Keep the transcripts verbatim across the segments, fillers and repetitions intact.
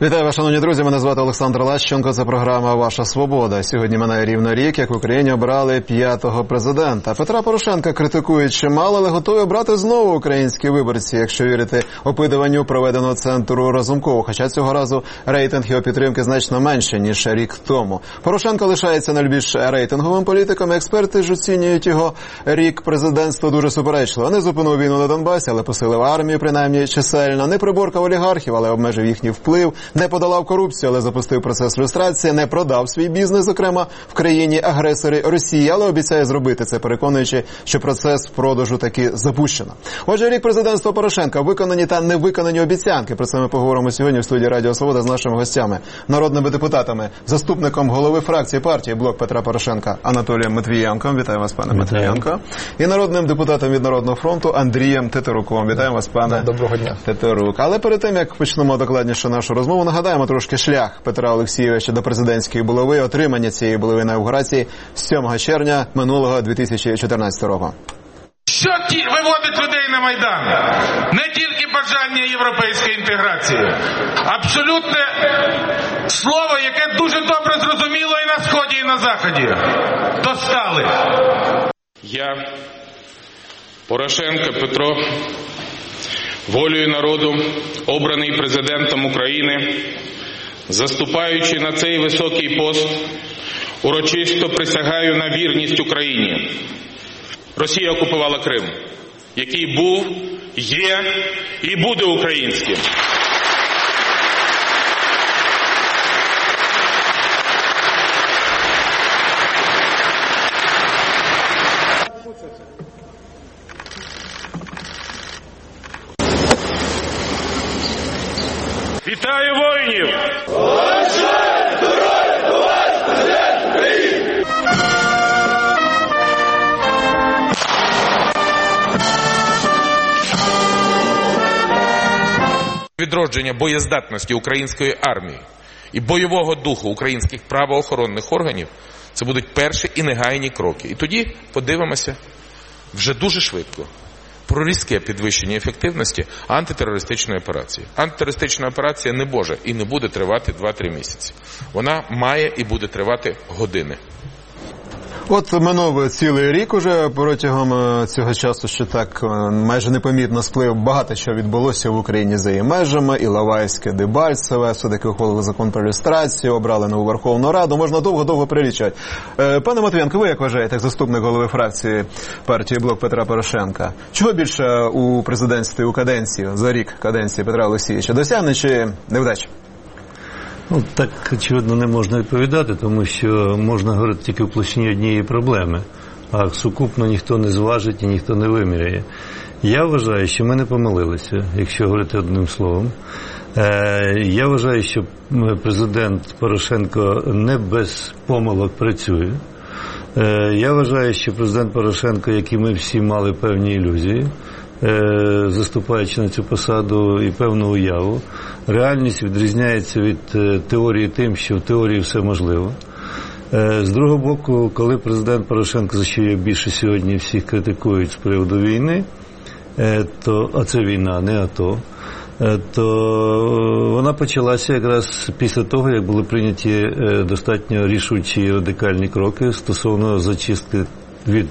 Вітаю вас, шановні друзі, мене звати Олександр Лащенко, це програма «Ваша свобода». Сьогодні минає рівно рік, як в Україні обрали п'ятого президента. Петра Порошенка критикують чимало, але готові обрати знову українські виборці, якщо вірити опитуванню проведеного центру Разумкова. Хоча цього разу рейтинг його підтримки значно менше, ніж рік тому. Порошенко лишається найбільш рейтинговим політиком, і експерти ж оцінюють його рік президентства дуже суперечливо. Не зупинив війну на Донбасі, але посилив армію, принаймні чисельно. Не приборкав олігархів, але обмежив їхній вплив. Не подолав корупцію, але запустив процес люстрації, не продав свій бізнес, зокрема, в країні-агресорі Росії, але обіцяє зробити це, переконуючи, що процес продажу таки запущено. Отже, рік президентства Порошенка, виконані та невиконані обіцянки. Про це ми поговоримо сьогодні в студії Радіо Свобода з нашими гостями, народними депутатами, заступником голови фракції партії «Блок Петра Порошенка» Анатолієм Матвієнком. Вітаю вас, пане Матвієнко. І народним депутатом від Народного фронту Андрієм Тетеруком. Вітаю вас, пане Доброго дня. Тетерук. Але перед тим, як почнемо докладніше нашу розмову, нагадаємо трошки шлях Петра Олексійовича до президентської булави, отримання цієї булави на інаугурації сьомого червня минулого дві тисячі чотирнадцятого року. Що ті виводить людей на Майдан? Не тільки бажання європейської інтеграції. Абсолютне слово, яке дуже добре зрозуміло і на Сході, і на Заході. Достали. Я, Порошенко Петро, волею народу, обраний президентом України, заступаючи на цей високий пост, урочисто присягаю на вірність Україні. Росія окупувала Крим, який був, є і буде українським. Вітаю воїнів! Відродження боєздатності української армії і бойового духу українських правоохоронних органів – це будуть перші і негайні кроки. І тоді подивимося вже дуже швидко про різке підвищення ефективності антитерористичної операції. Антитерористична операція не може і не буде тривати два-три місяці. Вона має і буде тривати години. От минув цілий рік уже, протягом цього часу, що так майже непомітно сплив, багато що відбулося в Україні за її межами, Іловайське, Дебальцеве, все-таки ухвалили закон про люстрацію, обрали нову Верховну Раду, можна довго-довго перелічувати. Пане Матвієнко, ви як вважаєте, як заступник голови фракції партії «Блок Петра Порошенка», чого більше у президентстві, у каденції, за рік каденції Петра Олексійовича, досягнень чи невдач? Ну, так, очевидно, не можна відповідати, тому що можна говорити тільки в площині однієї проблеми, а сукупно ніхто не зважить і ніхто не виміряє. Я вважаю, що ми не помилилися, якщо говорити одним словом. Я вважаю, що президент Порошенко не без помилок працює. Я вважаю, що президент Порошенко, як і ми всі, мали певні ілюзії, заступаючи на цю посаду, і певну уяву. Реальність відрізняється від теорії тим, що в теорії все можливо. З другого боку, коли президент Порошенко, за що я більше сьогодні всіх критикують з приводу війни, то, а це війна, не АТО, то вона почалася якраз після того, як були прийняті достатньо рішучі і радикальні кроки стосовно зачистки від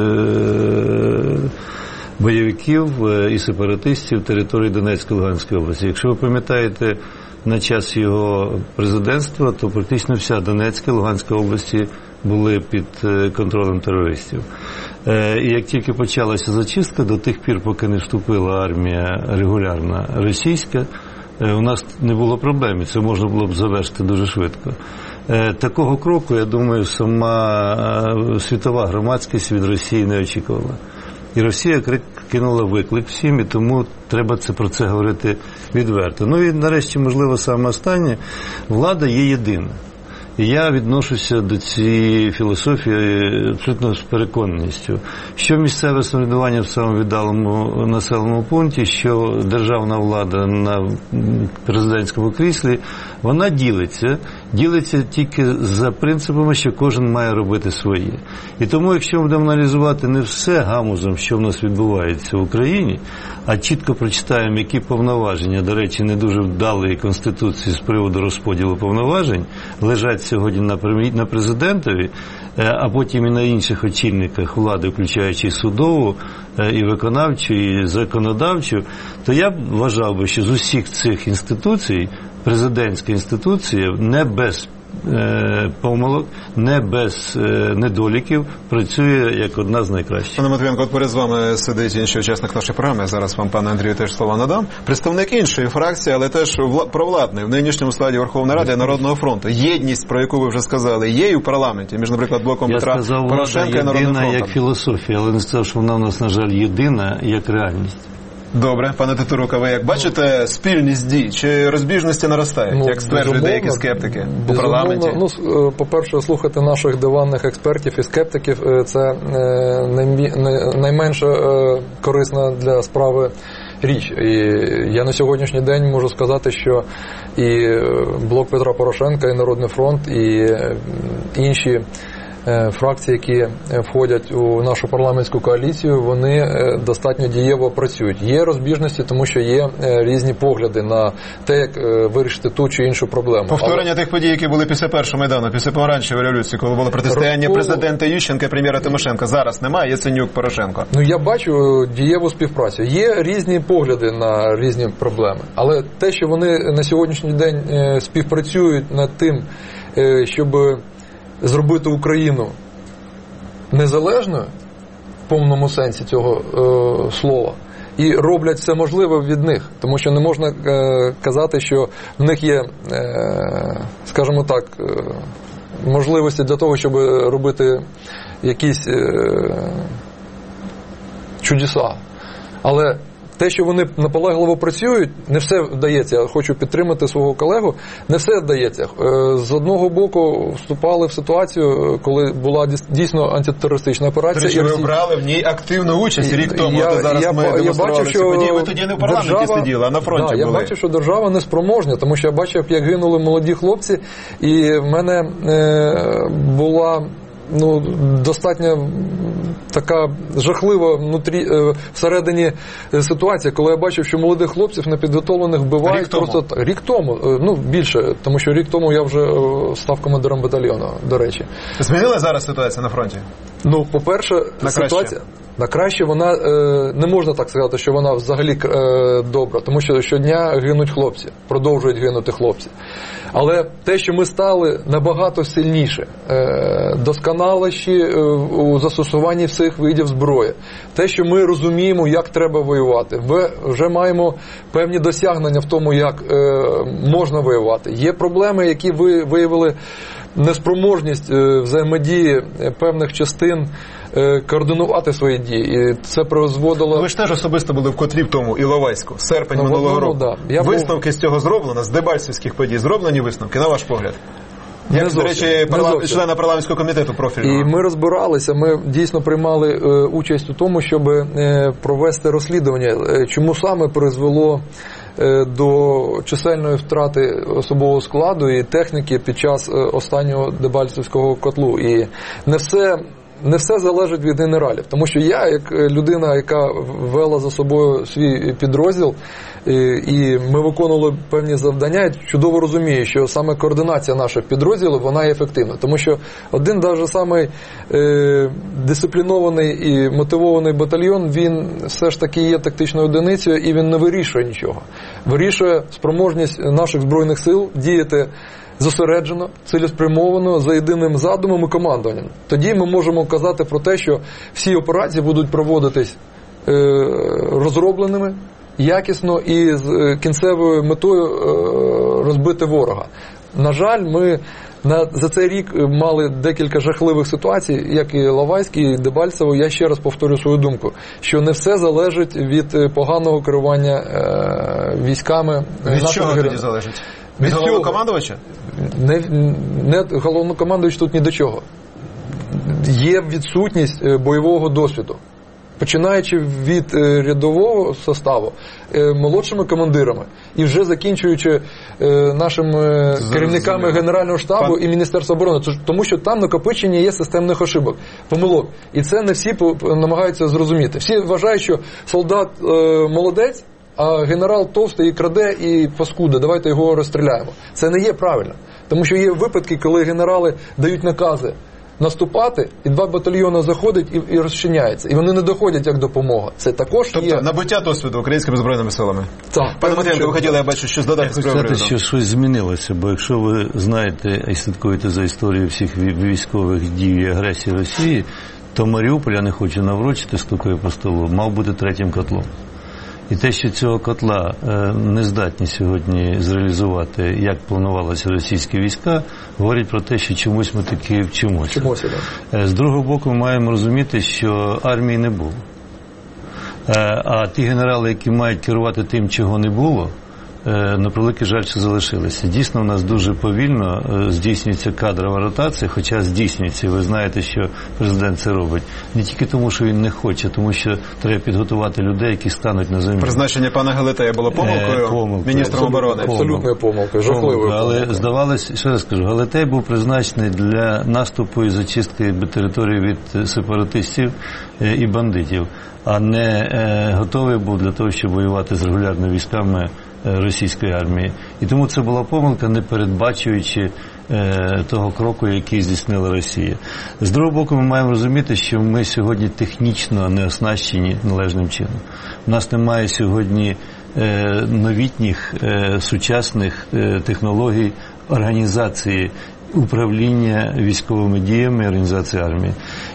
бойовиків і сепаратистів території Донецької і Луганської області. Якщо ви пам'ятаєте, на час його президентства, то практично вся Донецька і Луганська області були під контролем терористів. І як тільки почалася зачистка, до тих пір, поки не вступила армія регулярна російська, у нас не було проблем, це можна було б завершити дуже швидко. Такого кроку, я думаю, сама світова громадськість від Росії не очікувала. І Росія кинула виклик всім, і тому треба це, про це говорити відверто. Ну і нарешті, можливо, саме останнє, влада є єдина. І я відношуся до цієї філософії абсолютно з переконаністю, що місцеве самоврядування в самому віддаленому населеному пункті, що державна влада на президентському кріслі, вона ділиться, ділиться тільки за принципами, що кожен має робити своє. І тому, якщо ми будемо аналізувати не все гамузом, що в нас відбувається в Україні, а чітко прочитаємо, які повноваження, до речі, не дуже вдалої Конституції з приводу розподілу повноважень, лежать сьогодні на президентові, а потім і на інших очільниках влади, включаючи судову, і виконавчу, і законодавчу, то я б вважав би, що з усіх цих інституцій президентська інституція не без е, помилок, не без е, недоліків працює як одна з найкращих. Пане Матвієнко, от поряд з вами сидить інший учасник нашої програми, зараз вам, пане Андрію, теж слова надам. Представник іншої фракції, але теж вла- провладний, в нинішньому складі Верховної Ради Народного фронту. Єдність, про яку ви вже сказали, є і в парламенті, між, наприклад, блоком я Петра сказав, Порошенка і Народним єдина фронтом. як філософія, але не сказав, що вона в нас, на жаль, єдина як реальність. Добре, пане Тетерука, ви як бачите спільність дій, чи розбіжності наростають, ну, як стверджують деякі скептики у парламенті? Ну, по-перше, слухати наших диванних експертів і скептиків – це найменше корисна для справи річ. І я на сьогоднішній день можу сказати, що і блок Петра Порошенка, і Народний фронт, і інші фракції, які входять у нашу парламентську коаліцію, вони достатньо дієво працюють. Є розбіжності, тому що є різні погляди на те, як вирішити ту чи іншу проблему. Повторення Але... тих подій, які були після першого Майдану, після помаранчевої революції, коли було протистояння Розкол... президента Ющенка і прем'єра Тимошенка. Зараз немає, Яценюк, Порошенко. Ну, я бачу дієву співпрацю. Є різні погляди на різні проблеми. Але те, що вони на сьогоднішній день співпрацюють над тим, щоб зробити Україну незалежною в повному сенсі цього е, слова, і роблять все можливе від них, тому що не можна е, казати, що в них є, е, скажімо так, е, можливості для того, щоб робити якісь е, чудеса. Але те, що вони наполегливо працюють, не все вдається. Я хочу підтримати свого колегу, не все вдається. З одного боку вступали в ситуацію, коли була дійсно антитерористична операція. До речі, ви брали в ній активну участь рік тому. Я, от зараз я, ми я демонстрували бачу, ці події. Ви тоді не в парламенті держава, сиділи, а на фронті да, були. Я бачу, що держава неспроможна, тому що я бачив, як гинули молоді хлопці, і в мене е, була ну, достатньо така жахлива внутрі, всередині ситуація, коли я бачив, що молодих хлопців непідготовлених вбивають. Рік тому? Просто рік тому, ну більше, тому що рік тому я вже став командиром батальйону, до речі. Змінила зараз ситуація на фронті? Ну, по-перше, на ситуація... краще. На краще вона, е, не можна так сказати, що вона взагалі е, добра, тому що щодня гинуть хлопці, продовжують гинути хлопці. Але те, що ми стали набагато сильніше, е, досконаліші е, у застосуванні всіх видів зброї, те, що ми розуміємо, як треба воювати, ми вже маємо певні досягнення в тому, як е, можна воювати. Є проблеми, які ви виявили неспроможність е, взаємодії певних частин координувати свої дії. І це призводило... Ви ж теж особисто були в котлі в тому Іловайську, серпень ну, минулого ну, року. Да. Я висновки був... з цього зроблено, з дебальцівських подій зроблені висновки, на ваш погляд? Як, не до речі, парламент, члена парламентського комітету профільного. І ми розбиралися, ми дійсно приймали е, участь у тому, щоб е, провести розслідування, е, чому саме призвело е, до чисельної втрати особового складу і техніки під час е, останнього Дебальцевського котлу. І не все... Не все залежить від генералів, тому що я, як людина, яка вела за собою свій підрозділ, і ми виконували певні завдання, чудово розумію, що саме координація наших підрозділів, вона є ефективна. Тому що один навіть самий е, дисциплінований і мотивований батальйон, він все ж таки є тактичною одиницею, і він не вирішує нічого. Вирішує спроможність наших Збройних сил діяти зосереджено, цілеспрямовано, за єдиним задумом і командуванням. Тоді ми можемо казати про те, що всі операції будуть проводитись е, розробленими, якісно і з кінцевою метою е, розбити ворога. На жаль, ми на, за цей рік мали декілька жахливих ситуацій, як і Іловайський, і Дебальцево. Я ще раз повторю свою думку, що не все залежить від поганого керування е, військами. Від чого гер... тоді залежить? Від головнокомандувача? Не, не головнокомандувач тут ні до чого. Є відсутність бойового досвіду. починаючи від е, рядового составу, е, молодшими командирами і вже закінчуючи е, нашими е, керівниками Генерального штабу Пан... і Міністерства оборони, тому що там накопичення є системних ошибок, помилок. І це не всі намагаються зрозуміти. Всі вважають, що солдат е, молодець, а генерал товстий і краде, і паскуда, давайте його розстріляємо. Це не є правильно. Тому що є випадки, коли генерали дають накази наступати, і два батальйони заходять і, і розчиняються. І вони не доходять як допомога. Це також тобто, є... Тобто набуття досвіду українськими збройними силами. Так. Пане Матвієнко, ви хотіли, я бачу, щось додати. Я хочу сказати, що щось змінилося, бо якщо ви знаєте і слідкуєте за історією всіх військових дій і агресії Росії, то Маріуполь, я не хочу наврочити, стукаю по столу, мав бути третім котлом. І те, що цього котла не здатні сьогодні зреалізувати, як планувалися російські війська, говорить про те, що чомусь ми таки вчимося. Вчимося, да. З другого боку, ми маємо розуміти, що армії не було. А ті генерали, які мають керувати тим, чого не було, на превеликий жаль, що залишилися. Дійсно, у нас дуже повільно здійснюється кадрова ротація, хоча здійснюється. Ви знаєте, що президент це робить. Не тільки тому, що він не хоче, тому що треба підготувати людей, які стануть на заміну. Призначення пана Гелетея було помилкою, помилкою. міністром оборони. Абсолютною помилкою, жахливою помилкою. Але здавалось, ще раз кажу, Гелетей був призначений для наступу і зачистки території від сепаратистів і бандитів, а не готовий був для того, щоб воювати з регулярними військами російської армії. І тому це була помилка, не передбачуючи е, того кроку, який здійснила Росія. З другого боку, ми маємо розуміти, що ми сьогодні технічно не оснащені належним чином. У нас немає сьогодні е, новітніх, е, сучасних е, технологій організації управління військовими діями організації армії.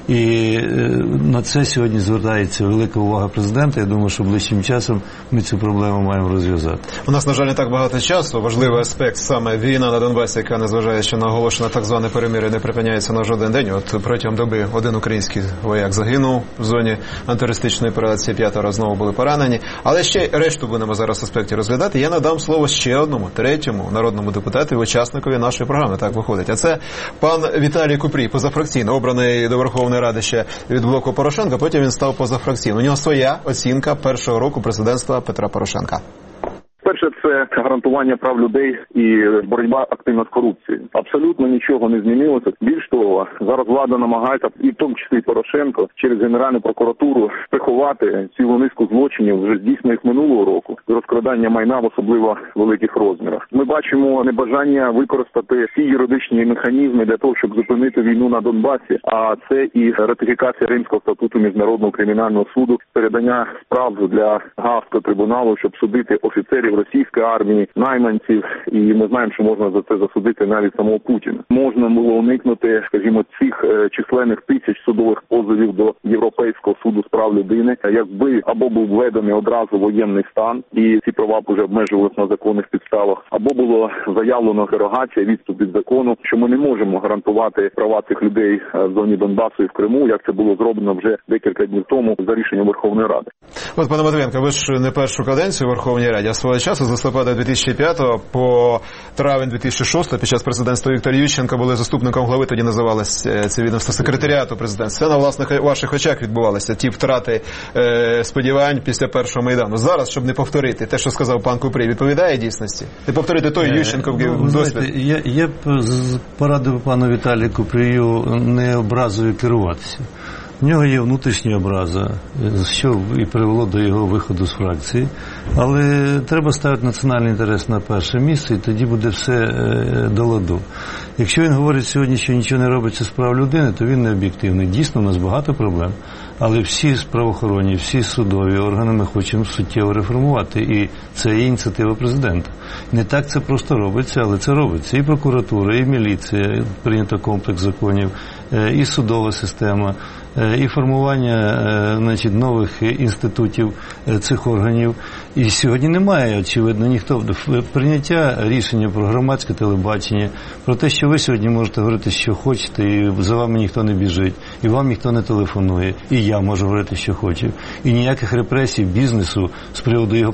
І на це сьогодні звертається велика увага президента. Я думаю, що ближчим часом ми цю проблему маємо розв'язати. У нас, на жаль, не так багато часу. Важливий аспект саме війна на Донбасі, яка, незважаючи на оголошене так зване перемир'я, не припиняється на жоден день. От протягом доби один український вояк загинув в зоні антитерористичної операції, п'ятеро знову були поранені. Але ще решту будемо зараз аспекті розглядати. Я надам слово ще одному, третьому народному депутату і учасникові нашої програми. Так виходить. А це пан Віталій Купрій, позафракційно, обраний до Верховної Ради ще від блоку Порошенка, потім він став позафракційним. У нього своя оцінка першого року президентства Петра Порошенка. Перше, це гарантування прав людей і боротьба активно з корупцією. Абсолютно нічого не змінилося. Більш того, зараз влада намагається, і в тому числі Порошенко, через Генеральну прокуратуру приховати цілу низку злочинів, вже здійснених минулого року, розкрадання майна в особливо великих розмірах. Ми бачимо небажання використати всі юридичні механізми для того, щоб зупинити війну на Донбасі, а це і ратифікація Римського статуту Міжнародного кримінального суду, передання справ для Гаазького трибуналу, щоб судити офіцерів російської армії, найманців, і ми знаємо, що можна за це засудити навіть самого Путіна. Можна було уникнути, скажімо, цих е, численних тисяч судових позовів до Європейського суду з прав людини, якби або був введений одразу воєнний стан, і ці права б уже обмежувалися на законних підставах, або було заявлено дерогація, відступ від закону, що ми не можемо гарантувати права цих людей в зоні Донбасу і в Криму, як це було зроблено вже декілька днів тому за рішенням Верховної Ради. От, пане Матвієнко, ви ж не першу каденцію в Верховній Раді, а свого часу з листопада дві тисячі п'ятого по травень дві тисячі шостого під час президентства Віктора Ющенка були заступником глави, тоді називалось це відомство секретаріату президентства. Це на власних ваших очах відбувалося, ті втрати е, сподівань після першого Майдану. Зараз, щоб не повторити те, що сказав пан Купрій, відповідає дійсності? Не повторити той Ющенковський ну, досвід? Знаєте, я, я б порадив пану Віталію Купрію не образою керуватися. В нього є внутрішня образа, що і привело до його виходу з фракції. Але треба ставити національний інтерес на перше місце, і тоді буде все до ладу. Якщо він говорить сьогодні, що нічого не робиться з прав людини, то він не об'єктивний. Дійсно, у нас багато проблем. Але всі правоохоронні, всі судові органи ми хочемо суттєво реформувати. І це є ініціатива президента. Не так це просто робиться, але це робиться. І прокуратура, і міліція, прийнято комплекс законів, і судова система, і формування, значить, нових інститутів цих органів. І сьогодні немає, очевидно, ніхто. Прийняття рішення про громадське телебачення, про те, що ви сьогодні можете говорити, що хочете, і за вами ніхто не біжить, і вам ніхто не телефонує, і я можу говорити, що хочу. І ніяких репресій бізнесу з приводу його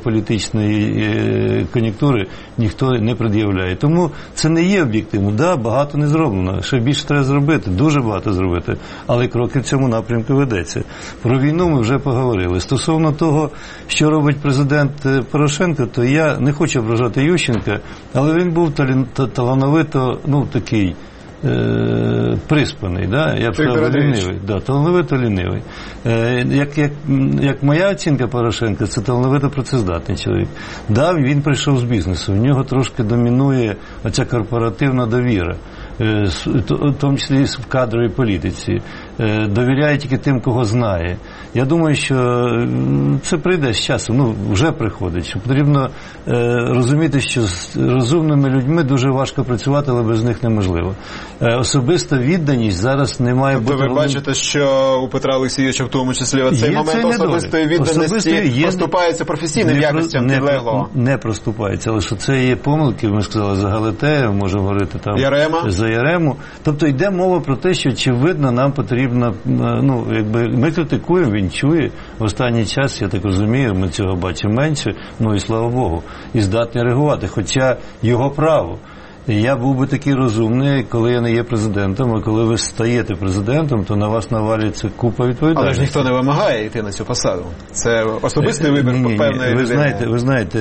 політичної кон'юнктури ніхто не пред'являє. Тому це не є об'єктивно. Да, багато не зроблено. Ще більше треба зробити. Дуже багато зробити, але кроки в цьому напрямку ведеться. Про війну ми вже поговорили. Стосовно того, що робить президент Порошенко, то я не хочу ображати Ющенка, але він був талановито, ну, такий, Е, приспаний, да? Я б сказав, лінивий. Да, талановито лінивий. Е, як, як, як моя оцінка Порошенка, це талановито працездатний чоловік. Да, він прийшов з бізнесу, в нього трошки домінує оця корпоративна довіра, е, в тому числі в кадровій політиці. Е, довіряє тільки тим, кого знає. Я думаю, що це прийде з часом, ну, вже приходить, що потрібно е, розуміти, що з розумними людьми дуже важко працювати, але без них неможливо. Е, особиста відданість зараз не має тобто бути... ви бачите, що у Петра Олексійовича в тому числі в цей є момент особистої відданості Особистої є... проступається професійним не якостям підлеглого? Не, не проступається, але що це є помилки, ми сказали, за Галатея, можемо говорити там Ярема. За Ярему. Тобто йде мова про те, що очевидно нам потрібно, ну, якби ми критикуємо, він чує. В останній час, я так розумію, ми цього бачимо менше, ну і слава Богу, і здатні реагувати, хоча його право. Я був би такий розумний, коли я не є президентом, а коли ви стаєте президентом, то на вас навалюється купа відповідальності. Але ж ніхто не вимагає йти на цю посаду. Це особистий вибір певної ви знаєте, ви знаєте,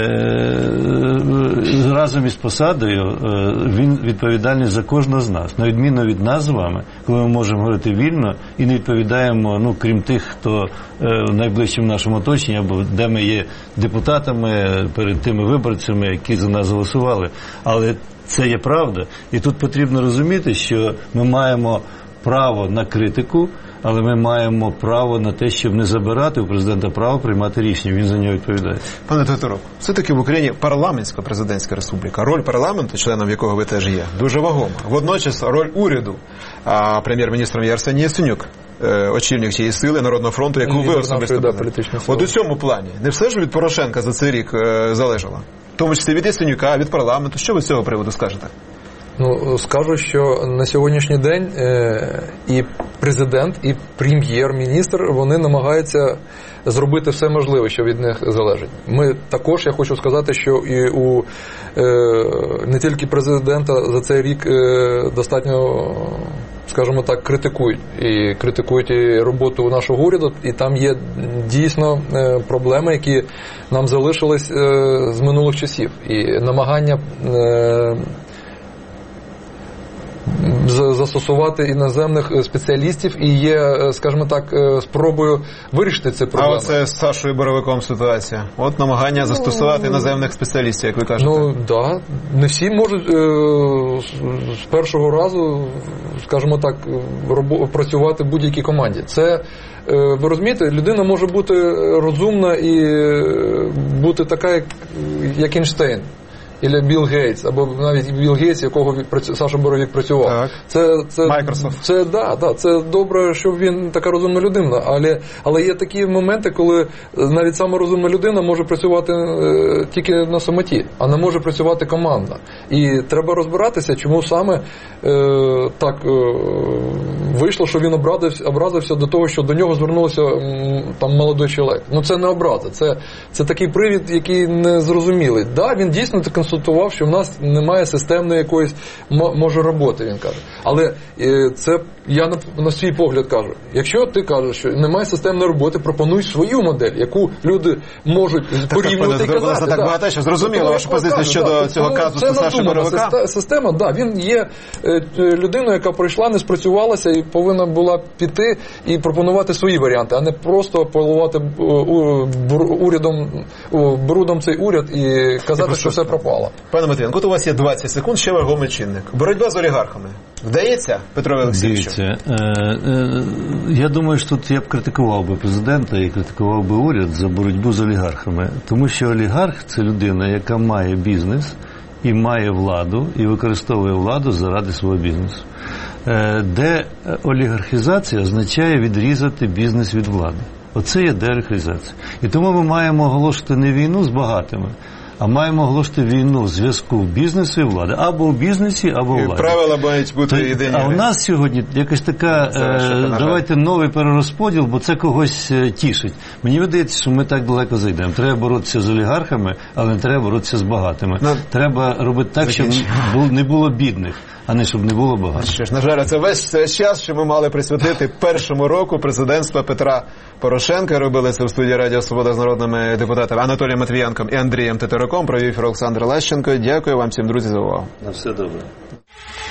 е- разом із посадою е- він відповідальний за кожного з нас. На відміну від нас з вами, коли ми можемо говорити вільно і не відповідаємо, ну, крім тих, хто е- в найближчому нашому оточенні, або де ми є депутатами перед тими виборцями, які за нас голосували. Але це є правда. І тут потрібно розуміти, що ми маємо право на критику, але ми маємо право на те, щоб не забирати у президента право приймати рішення. Він за нього відповідає. Пане Тетерук, все-таки в Україні парламентська президентська республіка. Роль парламенту, членом якого ви теж є, дуже вагома. Водночас роль уряду, а прем'єр-міністром є Арсеній Яценюк, очільник тієї сили Народного фронту, яку ви особисто да, От у цьому плані не все ж від Порошенка за цей рік залежало? В тому числі від Яценюка, від парламенту. Що ви з цього приводу скажете? Ну, скажу, що на сьогоднішній день е, і президент, і прем'єр-міністр, вони намагаються зробити все можливе, що від них залежить. Ми також, я хочу сказати, що і у е, не тільки президента за цей рік е, достатньо, скажімо так, критикують. І критикують і роботу нашого уряду, і там є дійсно е, проблеми, які нам залишились е, з минулих часів. І намагання е, застосувати іноземних спеціалістів і є, скажімо так, спробою вирішити ці проблеми. А оце з Сашою Боровиком ситуація. От намагання застосувати ну, іноземних спеціалістів, як ви кажете. Ну, так. Да. Не всі можуть е- з першого разу, скажімо так, робо- працювати в будь-якій команді. Це, е- ви розумієте, людина може бути розумна і бути така, як, як Ейнштейн. Ілля Білл Гейтс, або навіть Білл Гейтс, якого Саша Боровик працював. Так. Це, це, Microsoft. Це, да, да, це добре, що він така розумна людина, але, але є такі моменти, коли навіть сама розумна людина може працювати е, тільки на самоті, а не може працювати командно. І треба розбиратися, чому саме е, так е, вийшло, що він образився, образився до того, що до нього звернувся м, там молодий чоловік. Ну це не образа, це, це такий привід, який не зрозумілий. Да, він дійсно так констатував, що в нас немає системної якоїсь може роботи, він каже. Але е, це я на, на свій погляд кажу. Якщо ти кажеш, що немає системної роботи, пропонуй свою модель, яку люди можуть порівнювати і казати. Так, так багато що зрозуміло вашу позицію щодо да, цього казусу Саші Боровика. Система, да, він є е, людиною, яка прийшла, не спрацювалася і повинна була піти і пропонувати свої варіанти, а не просто полувати урядом, брудом цей уряд і казати, що все пропало. Пане Матвієнко, от у вас є двадцять секунд, ще вагомий чинник. Боротьба з олігархами. Вдається, Петро Олексійовичу? Дивіться, е, е, я думаю, що тут я б критикував би президента і критикував би уряд за боротьбу з олігархами. Тому що олігарх – це людина, яка має бізнес і має владу, і використовує владу заради свого бізнесу. Е, де олігархізація означає відрізати бізнес від влади. Оце є деолігархізація. І тому ми маємо оголошувати не війну з багатими, а маємо оголошувати війну в зв'язку бізнесу і влади. Або в бізнесі, або в владі. Правила мають бути єдині. А у нас сьогодні якась така, е, давайте новий перерозподіл, бо це когось е, тішить. Мені видається, що ми так далеко зайдемо. Треба боротися з олігархами, але не треба боротися з багатими. Ну, треба робити так, щоб не було бідних. а не щоб не було багато. Що ж, на жаль, це весь цей час, що ми мали присвятити першому року президентства Петра Порошенка. Робили це в студії Радіо Свобода з народними депутатами Анатолієм Матвієнком і Андрієм Тетеруком. Провів Олександр Лещенко. Дякую вам всім, друзі, за увагу. На все добре.